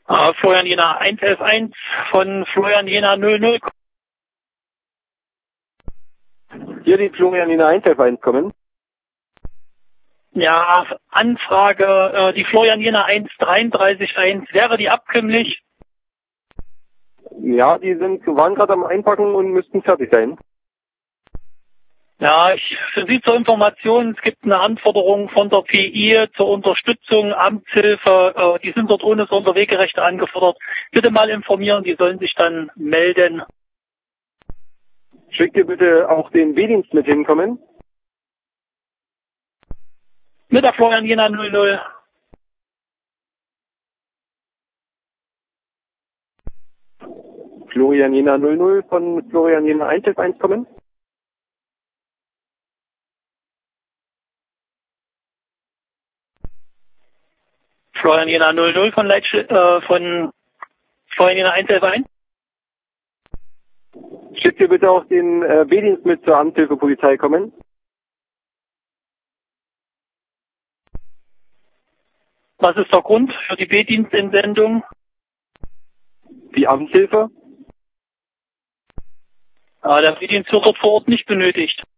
Florian Jena 111 von Florian Jena 00. Hier die Florian Jena 111 kommen. Ja, Anfrage, die Florian Jena 1331 wäre die abkömmlich? Ja, waren gerade am Einpacken und müssten fertig sein. Ja, für Sie zur Information, es gibt eine Anforderung von der PI zur Unterstützung, Amtshilfe, die sind dort ohne Sonderwegerechte angefordert. Bitte mal informieren, die sollen sich dann melden. Schickt ihr bitte auch den B-Dienst mit hinkommen? Mit der Florian Jena 00. Florian Jena 00 von Florian Jena 111 kommen? Florian Jena 00 von Florian Jena 111. Schickt ihr bitte auch den B-Dienst mit zur Amtshilfe Polizei kommen? Was ist der Grund für die B-Dienstsentsendung? Die Amtshilfe? Der B-Dienst wird dort vor Ort nicht benötigt.